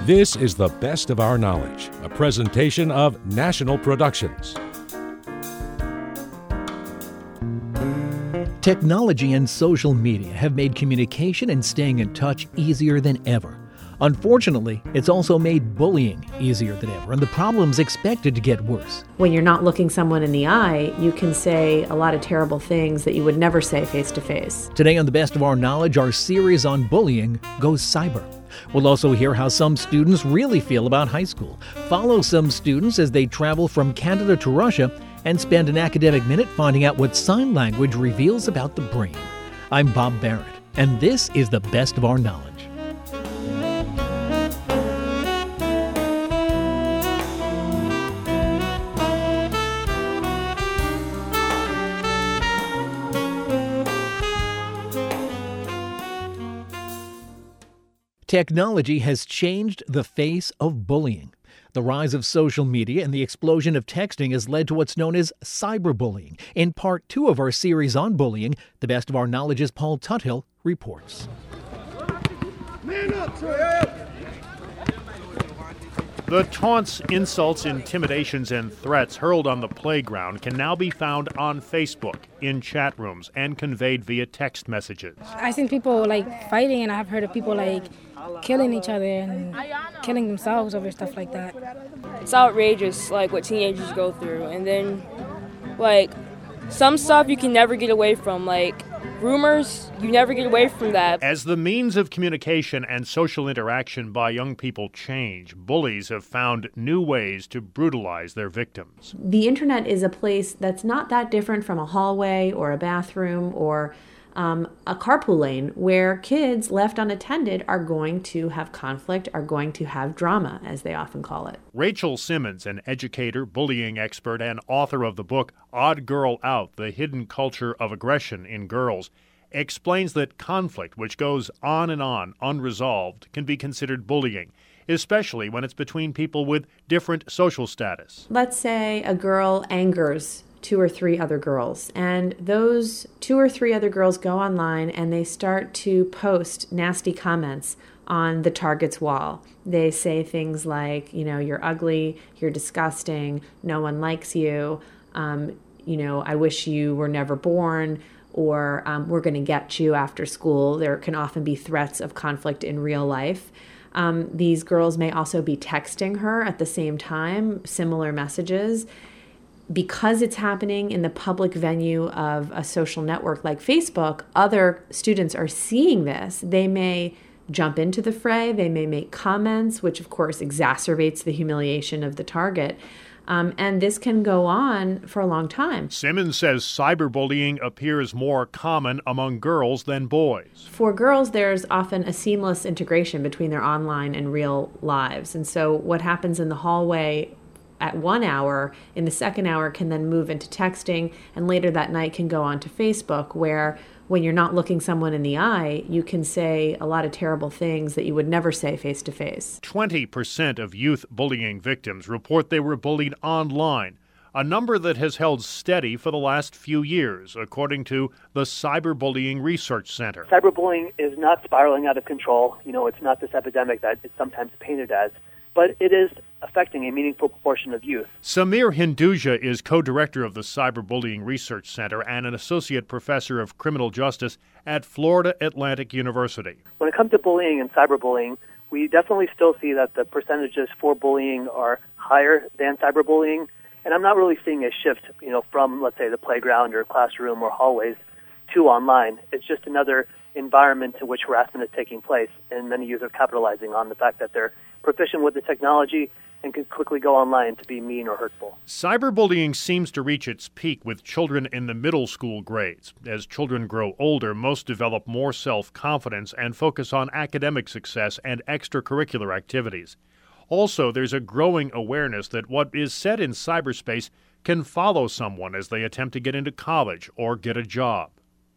This is The Best of Our Knowledge, a presentation of National Productions. Technology and social media have made communication and staying in touch easier than ever. Unfortunately, it's also made bullying easier than ever, and the problem's expected to get worse. When you're not looking someone in the eye, you can say a lot of terrible things that you would never say face to face. Today on The Best of Our Knowledge, our series on bullying goes cyber. We'll also hear how some students really feel about high school, follow some students as they travel from Canada to Russia, and spend an academic minute finding out what sign language reveals about the brain. I'm Bob Barrett, and this is The Best of Our Knowledge. Technology has changed the face of bullying. The rise of social media and the explosion of texting has led to what's known as cyberbullying. In part 2 of our series on bullying, The Best of Our Knowledge's Paul Tuthill reports. Man up, The taunts, insults, intimidations, and threats hurled on the playground can now be found on Facebook, in chat rooms, and conveyed via text messages. I've seen people fighting, and I've heard of people killing each other and killing themselves over stuff like that. It's outrageous, what teenagers go through. And then, some stuff you can never get away from, rumors, you never get away from that. As the means of communication and social interaction by young people change, bullies have found new ways to brutalize their victims. The internet is a place that's not that different from a hallway or a bathroom or a carpool lane where kids left unattended are going to have conflict, are going to have drama, as they often call it. Rachel Simmons, an educator, bullying expert, and author of the book Odd Girl Out, The Hidden Culture of Aggression in Girls, explains that conflict, which goes on and on unresolved, can be considered bullying, especially when it's between people with different social status. Let's say a girl angers 2 or 3 other girls, and those 2 or 3 other girls go online and they start to post nasty comments on the target's wall. They say things like, you're ugly, you're disgusting, no one likes you, I wish you were never born, or we're going to get you after school. There can often be threats of conflict in real life. These girls may also be texting her at the same time, similar messages. Because it's happening in the public venue of a social network like Facebook, other students are seeing this. They may jump into the fray, they may make comments, which of course exacerbates the humiliation of the target. And this can go on for a long time. Simmons says cyberbullying appears more common among girls than boys. For girls, there's often a seamless integration between their online and real lives. And so what happens in the hallway at 1 hour, in the second hour can then move into texting, and later that night can go on to Facebook, where when you're not looking someone in the eye, you can say a lot of terrible things that you would never say face to face. 20% of youth bullying victims report they were bullied online, a number that has held steady for the last few years, according to the Cyberbullying Research Center. Cyberbullying is not spiraling out of control. It's not this epidemic that it's sometimes painted as, but it is affecting a meaningful proportion of youth. Samir Hinduja is co-director of the Cyberbullying Research Center and an associate professor of criminal justice at Florida Atlantic University. When it comes to bullying and cyberbullying, we definitely still see that the percentages for bullying are higher than cyberbullying, and I'm not really seeing a shift, from, let's say, the playground or classroom or hallways to online. It's just another environment in which harassment is taking place, and many youth are capitalizing on the fact that they're proficient with the technology and can quickly go online to be mean or hurtful. Cyberbullying seems to reach its peak with children in the middle school grades. As children grow older, most develop more self-confidence and focus on academic success and extracurricular activities. Also, there's a growing awareness that what is said in cyberspace can follow someone as they attempt to get into college or get a job.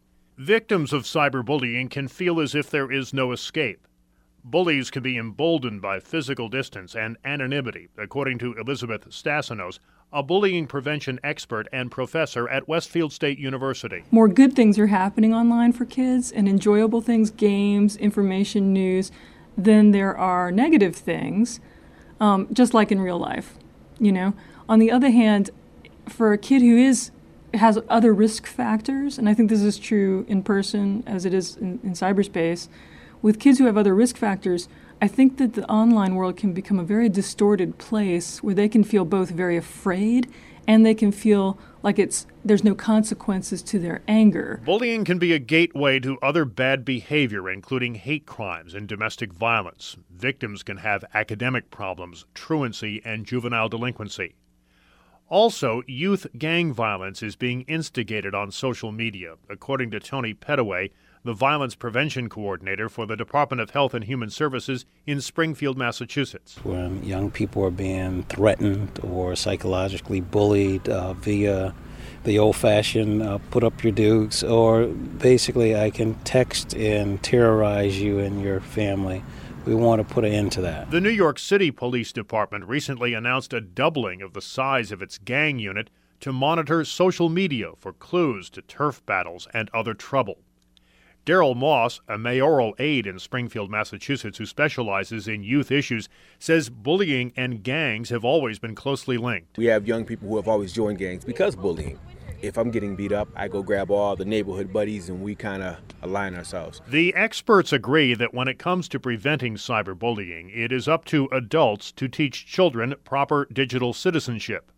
Victims of cyberbullying can feel as if there is no escape. Bullies can be emboldened by physical distance and anonymity, according to Elizabeth Stassinos, a bullying prevention expert and professor at Westfield State University. More good things are happening online for kids and enjoyable things, games, information, news. then there are negative things, just like in real life, On the other hand, for a kid who has other risk factors, and I think this is true in person as it is in cyberspace, with kids who have other risk factors, I think that the online world can become a very distorted place where they can feel both very afraid and they can feel like there's no consequences to their anger. Bullying can be a gateway to other bad behavior, including hate crimes and domestic violence. Victims can have academic problems, truancy, and juvenile delinquency. Also, youth gang violence is being instigated on social media, according to Tony Pettaway, the violence prevention coordinator for the Department of Health and Human Services in Springfield, Massachusetts. When young people are being threatened or psychologically bullied via the old-fashioned put up your dukes, or basically I can text and terrorize you and your family. We want to put an end to that. The New York City Police Department recently announced a doubling of the size of its gang unit to monitor social media for clues to turf battles and other trouble. Daryl Moss, a mayoral aide in Springfield, Massachusetts, who specializes in youth issues, says bullying and gangs have always been closely linked. We have young people who have always joined gangs because of bullying. If I'm getting beat up, I go grab all the neighborhood buddies and we kind of align ourselves. The experts agree that when it comes to preventing cyberbullying, it is up to adults to teach children proper digital citizenship.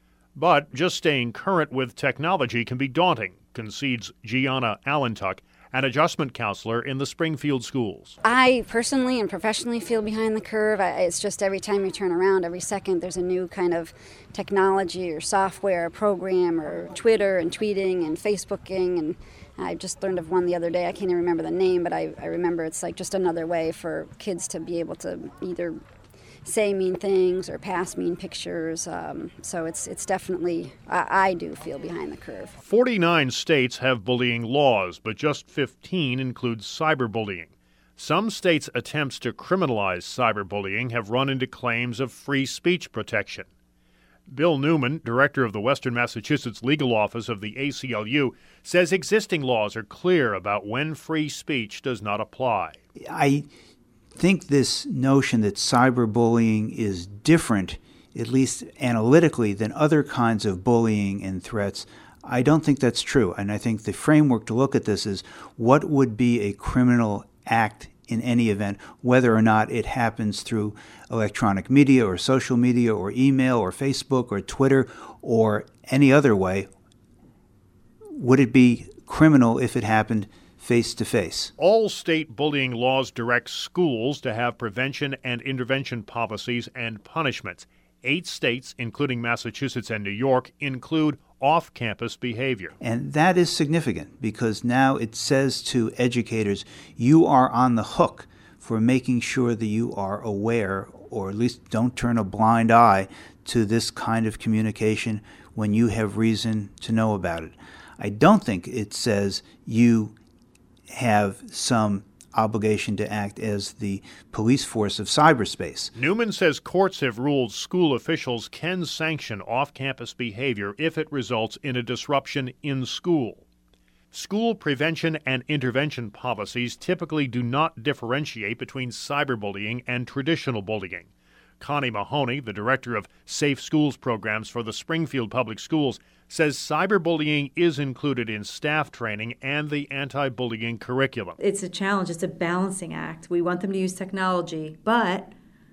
But just staying current with technology can be daunting, concedes Gianna Allentuck, an adjustment counselor in the Springfield schools. I personally and professionally feel behind the curve. It's just every time you turn around, every second, there's a new kind of technology or software, or program, or Twitter and tweeting and Facebooking. And I just learned of one the other day. I can't even remember the name, but I remember it's like just another way for kids to be able to either say mean things or pass mean pictures. So it's definitely, I do feel behind the curve. 49 states have bullying laws, but just 15 include cyberbullying. Some states' attempts to criminalize cyberbullying have run into claims of free speech protection. Bill Newman, director of the Western Massachusetts Legal Office of the ACLU, says existing laws are clear about when free speech does not apply. I think this notion that cyberbullying is different, at least analytically, than other kinds of bullying and threats, I don't think that's true. And I think the framework to look at this is what would be a criminal act in any event, whether or not it happens through electronic media or social media or email or Facebook or Twitter or any other way. Would it be criminal if it happened face-to-face? All state bullying laws direct schools to have prevention and intervention policies and punishments. 8 states, including Massachusetts and New York, include off-campus behavior. And that is significant because now it says to educators, you are on the hook for making sure that you are aware, or at least don't turn a blind eye to this kind of communication when you have reason to know about it. I don't think it says you have some obligation to act as the police force of cyberspace. Newman says courts have ruled school officials can sanction off-campus behavior if it results in a disruption in school. School prevention and intervention policies typically do not differentiate between cyberbullying and traditional bullying. Connie Mahoney, the director of Safe Schools programs for the Springfield Public Schools, says cyberbullying is included in staff training and the anti-bullying curriculum. It's a challenge. It's a balancing act. We want them to use technology, but,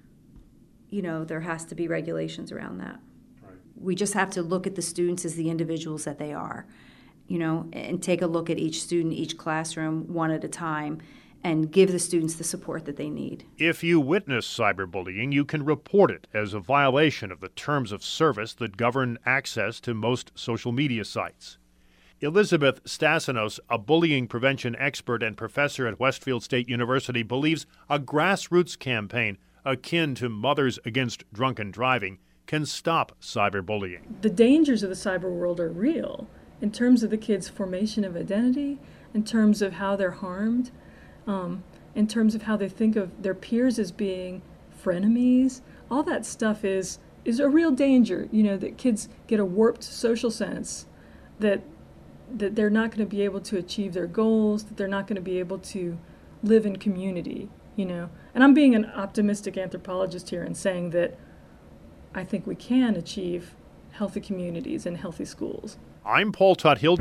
there has to be regulations around that. Right. We just have to look at the students as the individuals that they are, and take a look at each student, each classroom, one at a time, and give the students the support that they need. If you witness cyberbullying, you can report it as a violation of the terms of service that govern access to most social media sites. Elizabeth Stasinos, a bullying prevention expert and professor at Westfield State University, believes a grassroots campaign akin to Mothers Against Drunken Driving can stop cyberbullying. The dangers of the cyber world are real in terms of the kids' formation of identity, in terms of how they're harmed, in terms of how they think of their peers as being frenemies. All that stuff is a real danger, that kids get a warped social sense that they're not going to be able to achieve their goals, that they're not going to be able to live in community. And I'm being an optimistic anthropologist here and saying that I think we can achieve healthy communities and healthy schools. I'm Paul Tuthill.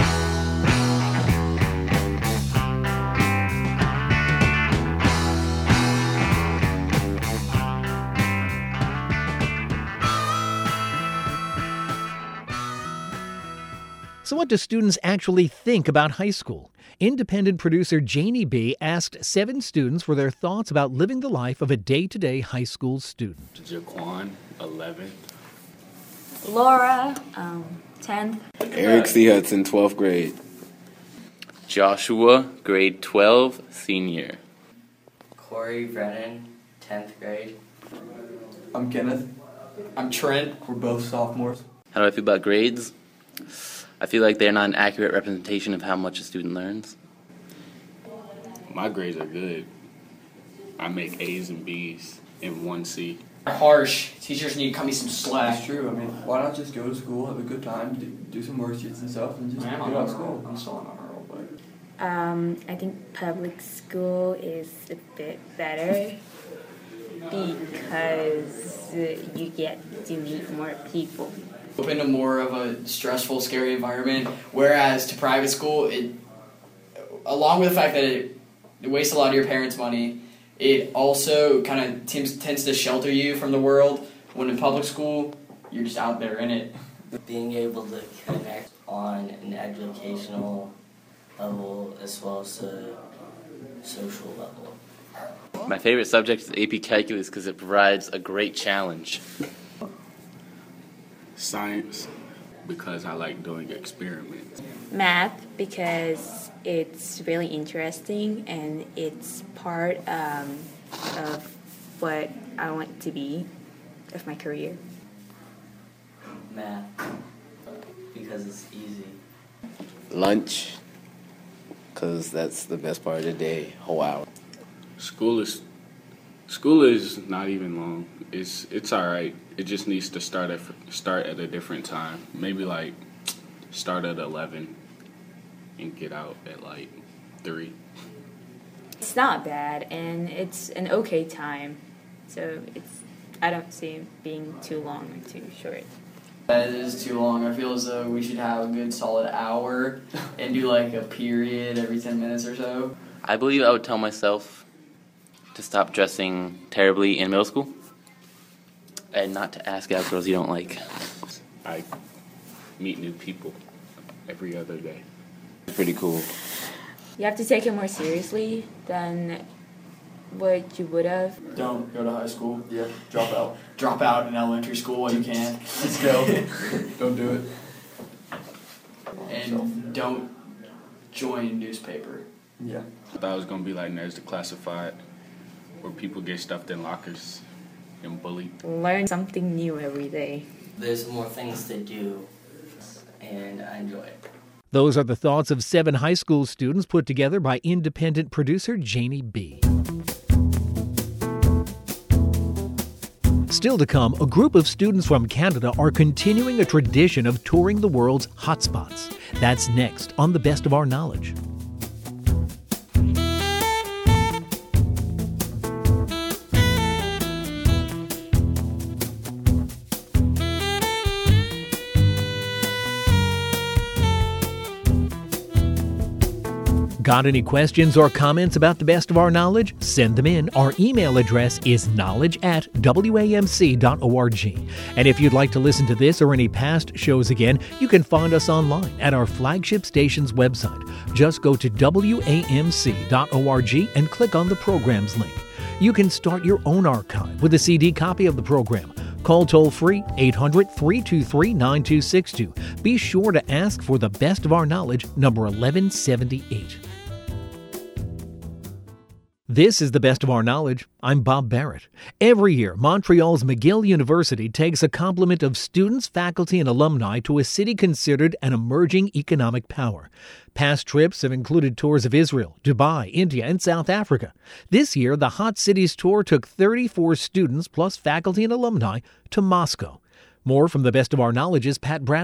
So what do students actually think about high school? Independent producer Janie B. asked 7 students for their thoughts about living the life of a day-to-day high school student. Jaquan, 11th. Laura, 10th. Eric C. Hudson, 12th grade. Joshua, grade 12, senior. Corey Brennan, 10th grade. I'm Kenneth. I'm Trent. We're both sophomores. How do I feel about grades? I feel like they're not an accurate representation of how much a student learns. My grades are good. I make A's and B's and 1 C. Harsh. Teachers need to cut me some slack. It's true. I mean, why not just go to school, have a good time, do some worksheets and stuff, and just get out of school? I'm still on a roll, but... I think public school is a bit better because you get to meet more people. Open to more of a stressful, scary environment, whereas to private school, it, along with the fact that it wastes a lot of your parents' money, it also kind of tends to shelter you from the world, when in public school, you're just out there in it. Being able to connect on an educational level as well as a social level. My favorite subject is AP Calculus because it provides a great challenge. Science, because I like doing experiments. Math, because it's really interesting and it's part of what I want to be of my career. Math, because it's easy. Lunch, because that's the best part of the day, whole hour. School is not even long. It's all right. It just needs to start at a different time. Maybe like start at 11 and get out at like 3. It's not bad and it's an okay time. So I don't see it being too long or too short. That is too long. I feel as though we should have a good solid hour and do like a period every 10 minutes or so. I believe I would tell myself to stop dressing terribly in middle school and not to ask out girls you don't like. I meet new people every other day. It's pretty cool. You have to take it more seriously than what you would have. Don't go to high school. Yeah, drop out. Drop out in elementary school while you can. Let's go. Don't do it. And don't join a newspaper. Yeah. I thought it was going to be like Nerds Declassified, where people get stuffed in lockers and bullied. Learn something new every day. There's more things to do, and I enjoy it. Those are the thoughts of 7 high school students put together by independent producer Janie B. Still to come, a group of students from Canada are continuing a tradition of touring the world's hotspots. That's next on The Best of Our Knowledge. Got any questions or comments about The Best of Our Knowledge? Send them in. Our email address is knowledge@wamc.org. And if you'd like to listen to this or any past shows again, you can find us online at our flagship station's website. Just go to wamc.org and click on the programs link. You can start your own archive with a CD copy of the program. Call toll-free 800-323-9262. Be sure to ask for The Best of Our Knowledge, number 1178. This is The Best of Our Knowledge. I'm Bob Barrett. Every year, Montreal's McGill University takes a complement of students, faculty, and alumni to a city considered an emerging economic power. Past trips have included tours of Israel, Dubai, India, and South Africa. This year, the Hot Cities Tour took 34 students plus faculty and alumni to Moscow. More from The Best of Our Knowledge's Pat Bradley.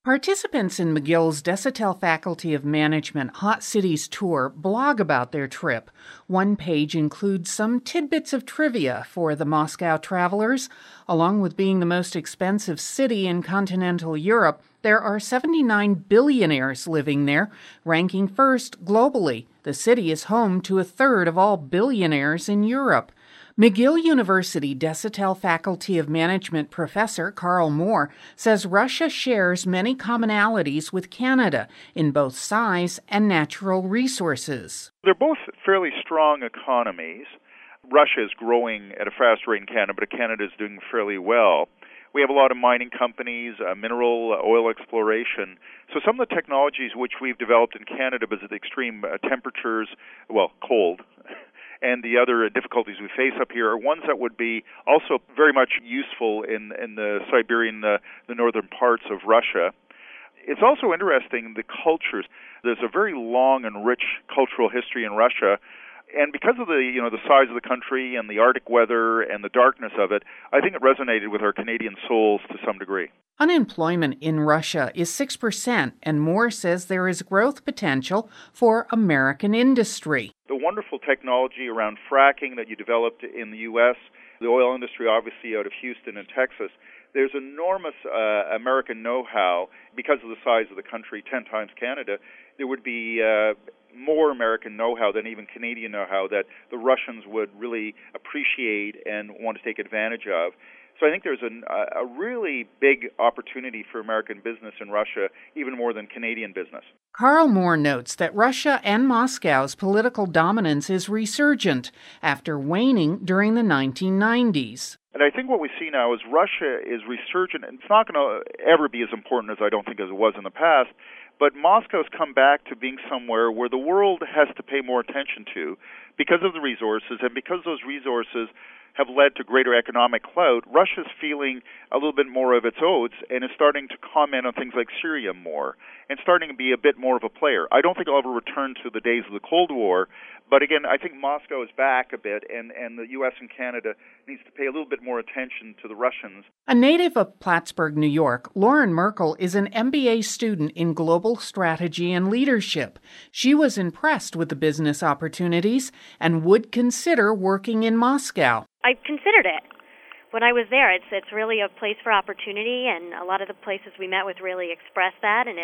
Participants in McGill's Desautels Faculty of Management Hot Cities Tour blog about their trip. One page includes some tidbits of trivia for the Moscow travelers. Along with being the most expensive city in continental Europe, there are 79 billionaires living there, ranking first globally. The city is home to a third of all billionaires in Europe. McGill University Desautels Faculty of Management professor Carl Moore says Russia shares many commonalities with Canada in both size and natural resources. They're both fairly strong economies. Russia is growing at a fast rate in Canada, but Canada is doing fairly well. We have a lot of mining companies, mineral oil exploration. So some of the technologies which we've developed in Canada because of the extreme temperatures, cold, and the other difficulties we face up here are ones that would be also very much useful in the Siberian, the northern parts of Russia. It's also interesting, the cultures. There's a very long and rich cultural history in Russia. And because of the size of the country and the Arctic weather and the darkness of it, I think it resonated with our Canadian souls to some degree. Unemployment in Russia is 6%, and Moore says there is growth potential for American industry. The wonderful technology around fracking that you developed in the U.S., the oil industry obviously out of Houston and Texas, there's enormous American know-how because of the size of the country, 10 times Canada. There would be more American know-how than even Canadian know-how that the Russians would really appreciate and want to take advantage of. So I think there's a really big opportunity for American business in Russia, even more than Canadian business. Carl Moore notes that Russia and Moscow's political dominance is resurgent after waning during the 1990s. And I think what we see now is Russia is resurgent, and it's not going to ever be as important as I don't think as it was in the past, but Moscow's come back to being somewhere where the world has to pay more attention to because of the resources, and because those resources have led to greater economic clout. Russia's feeling a little bit more of its oats and is starting to comment on things like Syria more and starting to be a bit more of a player. I don't think I'll ever return to the days of the Cold War, but again, I think Moscow is back a bit, and the U.S. and Canada needs to pay a little bit more attention to the Russians. A native of Plattsburgh, New York, Lauren Merkel is an MBA student in global strategy and leadership. She was impressed with the business opportunities and would consider working in Moscow. I considered it. When I was there, it's really a place for opportunity, and a lot of the places we met with really expressed that, and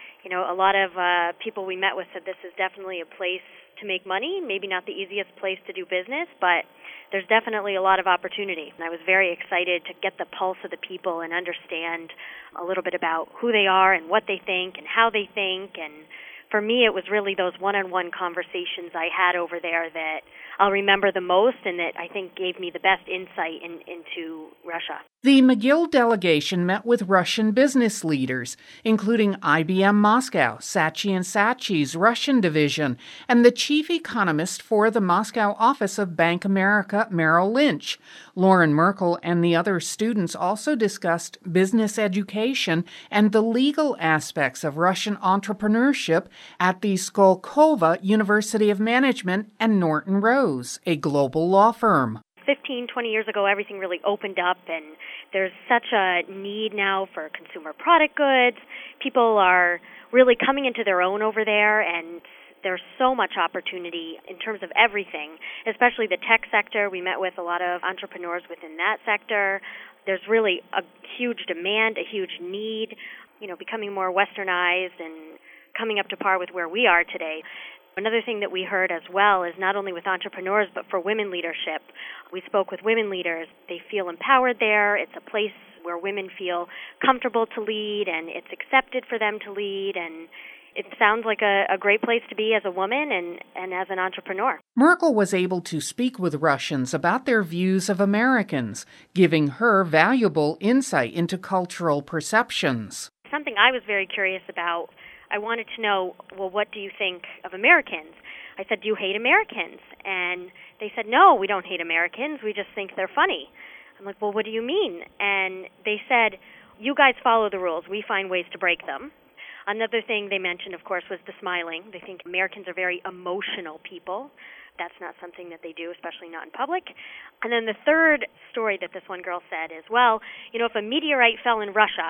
a lot of people we met with said this is definitely a place to make money, maybe not the easiest place to do business, but there's definitely a lot of opportunity. And I was very excited to get the pulse of the people and understand a little bit about who they are and what they think and how they think. And for me, it was really those one-on-one conversations I had over there that I'll remember the most and that I think gave me the best insight into Russia. The McGill delegation met with Russian business leaders, including IBM Moscow, Saatchi & Saatchi's Russian division, and the chief economist for the Moscow office of Bank America Merrill Lynch. Lauren Merkel and the other students also discussed business education and the legal aspects of Russian entrepreneurship at the Skolkovo University of Management and Norton Rose, a global law firm. 15, 20 years ago, everything really opened up, and there's such a need now for consumer product goods. People are really coming into their own over there, and there's so much opportunity in terms of everything, especially the tech sector. We met with a lot of entrepreneurs within that sector. There's really a huge demand, a huge need, becoming more westernized and coming up to par with where we are today. Another thing that we heard as well is not only with entrepreneurs, but for women leadership. We spoke with women leaders. They feel empowered there. It's a place where women feel comfortable to lead, and it's accepted for them to lead. And it sounds like a great place to be as a woman and as an entrepreneur. Merkel was able to speak with Russians about their views of Americans, giving her valuable insight into cultural perceptions. Something I was very curious about, I wanted to know, well, what do you think of Americans? I said, do you hate Americans? And they said, no, we don't hate Americans. We just think they're funny. I'm like, well, what do you mean? And they said, you guys follow the rules. We find ways to break them. Another thing they mentioned, of course, was the smiling. They think Americans are very emotional people. That's not something that they do, especially not in public. And then the third story that this one girl said is, well, if a meteorite fell in Russia,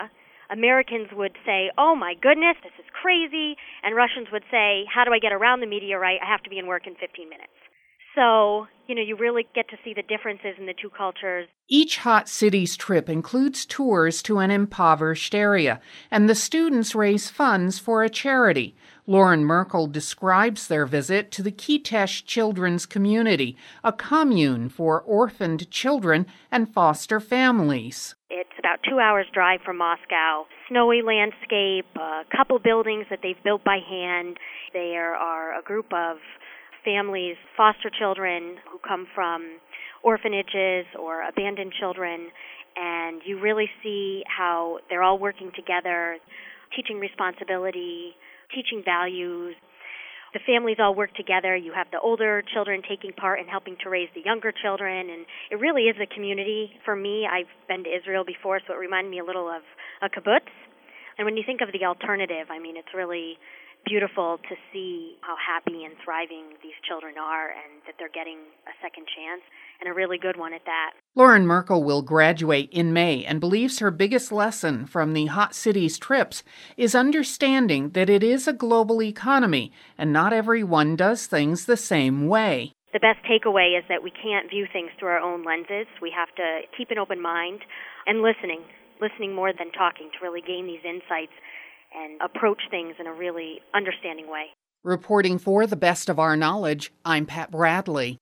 Americans would say, "Oh my goodness, this is crazy," and Russians would say, "How do I get around the meteorite? I have to be in work in 15 minutes." So, you really get to see the differences in the two cultures. Each Hot Cities trip includes tours to an impoverished area, and the students raise funds for a charity. Lauren Merkel describes their visit to the Kitesh Children's Community, a commune for orphaned children and foster families. It's about 2 hours drive from Moscow. Snowy landscape, a couple buildings that they've built by hand. There are a group of families, foster children who come from orphanages or abandoned children, and you really see how they're all working together, teaching responsibility, teaching values. The families all work together. You have the older children taking part in helping to raise the younger children, and it really is a community. For me, I've been to Israel before, so it reminded me a little of a kibbutz. And when you think of the alternative, it's really beautiful to see how happy and thriving these children are and that they're getting a second chance, and a really good one at that. Lauren Merkel will graduate in May and believes her biggest lesson from the Hot Cities trips is understanding that it is a global economy and not everyone does things the same way. The best takeaway is that we can't view things through our own lenses. We have to keep an open mind and listening more than talking to really gain these insights and approach things in a really understanding way. Reporting for The Best of Our Knowledge, I'm Pat Bradley.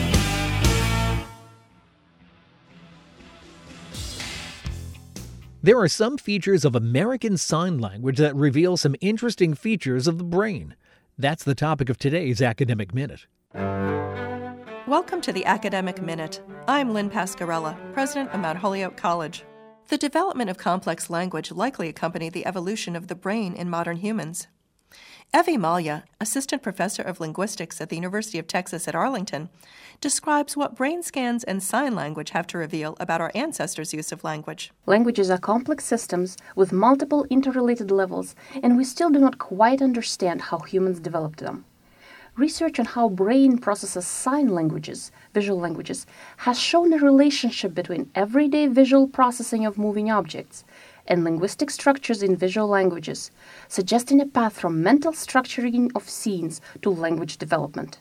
There are some features of American Sign Language that reveal some interesting features of the brain. That's the topic of today's Academic Minute. Welcome to the Academic Minute. I'm Lynn Pascarella, president of Mount Holyoke College. The development of complex language likely accompanied the evolution of the brain in modern humans. Evie Malya, assistant professor of linguistics at the University of Texas at Arlington, describes what brain scans and sign language have to reveal about our ancestors' use of language. Languages are complex systems with multiple interrelated levels, and we still do not quite understand how humans developed them. Research on how brain processes sign languages, visual languages, has shown a relationship between everyday visual processing of moving objects and linguistic structures in visual languages, suggesting a path from mental structuring of scenes to language development.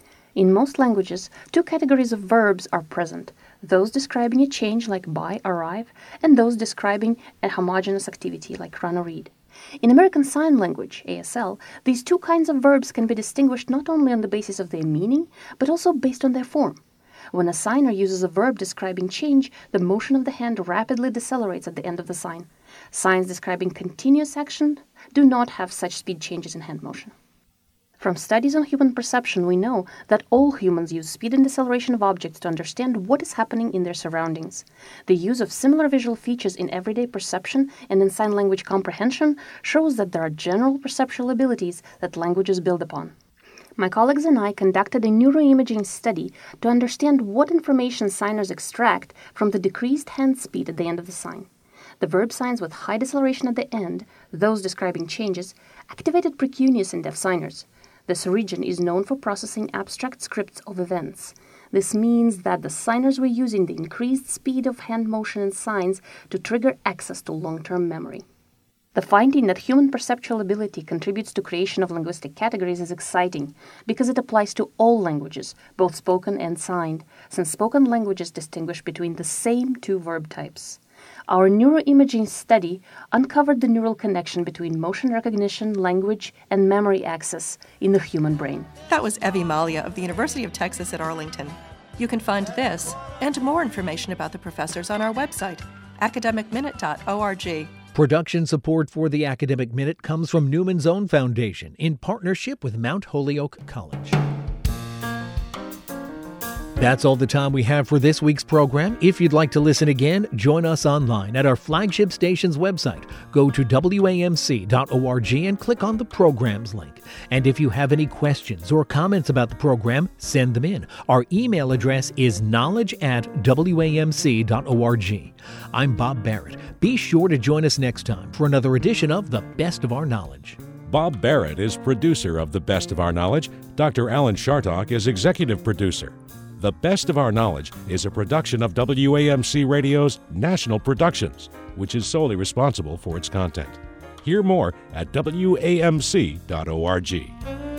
In most languages, two categories of verbs are present, those describing a change like buy, arrive, and those describing a homogeneous activity like run or read. In American Sign Language, ASL, these two kinds of verbs can be distinguished not only on the basis of their meaning, but also based on their form. When a signer uses a verb describing change, the motion of the hand rapidly decelerates at the end of the sign. Signs describing continuous action do not have such speed changes in hand motion. From studies on human perception, we know that all humans use speed and deceleration of objects to understand what is happening in their surroundings. The use of similar visual features in everyday perception and in sign language comprehension shows that there are general perceptual abilities that languages build upon. My colleagues and I conducted a neuroimaging study to understand what information signers extract from the decreased hand speed at the end of the sign. The verb signs with high deceleration at the end, those describing changes, activated precuneus in deaf signers. This region is known for processing abstract scripts of events. This means that the signers were using the increased speed of hand motion and signs to trigger access to long-term memory. The finding that human perceptual ability contributes to creation of linguistic categories is exciting because it applies to all languages, both spoken and signed, since spoken languages distinguish between the same two verb types. Our neuroimaging study uncovered the neural connection between motion recognition, language, and memory access in the human brain. That was Evie Malya of the University of Texas at Arlington. You can find this and more information about the professors on our website, academicminute.org. Production support for the Academic Minute comes from Newman's Own Foundation in partnership with Mount Holyoke College. That's all the time we have for this week's program. If you'd like to listen again, join us online at our flagship station's website. Go to wamc.org and click on the programs link. And if you have any questions or comments about the program, send them in. Our email address is knowledge@wamc.org. I'm Bob Barrett. Be sure to join us next time for another edition of The Best of Our Knowledge. Bob Barrett is producer of The Best of Our Knowledge. Dr. Alan Chartock is executive producer. The Best of Our Knowledge is a production of WAMC Radio's National Productions. which is solely responsible for its content. Hear more at WAMC.org.